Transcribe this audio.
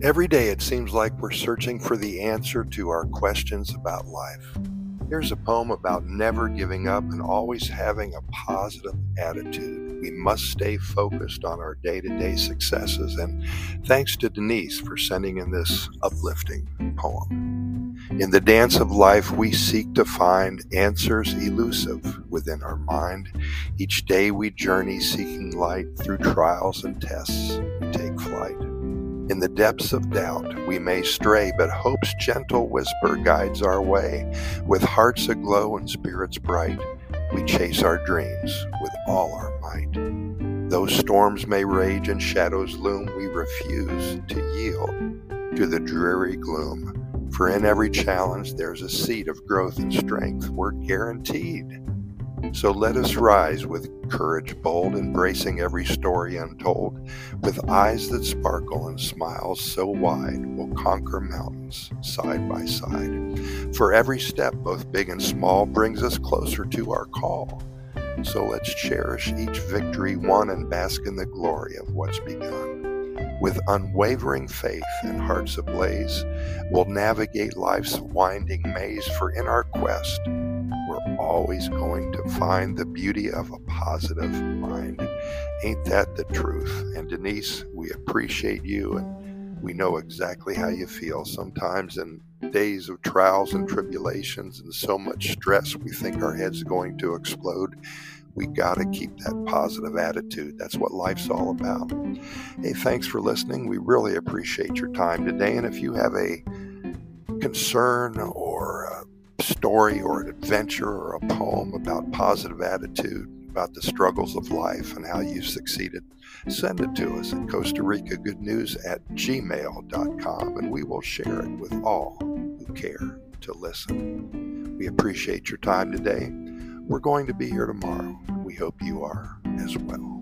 Every day it seems like we're searching for the answer to our questions about life. Here's a poem about never giving up and always having a positive attitude. We must stay focused on our day-to-day successes, and thanks to Denise for sending in this uplifting poem. In the dance of life, we seek to find answers elusive within our mind. Each day we journey seeking light through trials and tests. We take flight. In the depths of doubt, we may stray, but hope's gentle whisper guides our way. With hearts aglow and spirits bright, we chase our dreams with all our might. Though storms may rage and shadows loom, we refuse to yield to the dreary gloom. For in every challenge there's a seed of growth and strength we're guaranteed. So let us rise with courage bold, embracing every story untold. With eyes that sparkle and smiles so wide, we'll conquer mountains side by side. For every step, both big and small, brings us closer to our call. So let's cherish each victory won and bask in the glory of what's begun. With unwavering faith and hearts ablaze, we'll navigate life's winding maze, for in our quest, we're always going to find the beauty of a positive mind. Ain't that the truth? And Denise, we appreciate you, and we know exactly how you feel. Sometimes in days of trials and tribulations and so much stress, we think our head's going to explode. We got to keep that positive attitude. That's what life's all about. Hey, thanks for listening. We really appreciate your time today. And if you have a concern or a story or an adventure or a poem about positive attitude, about the struggles of life and how you've succeeded, send it to us at Costa Rica Good News at gmail.com, and we will share it with all who care to listen. We appreciate your time today. We're going to be here tomorrow. We hope you are as well.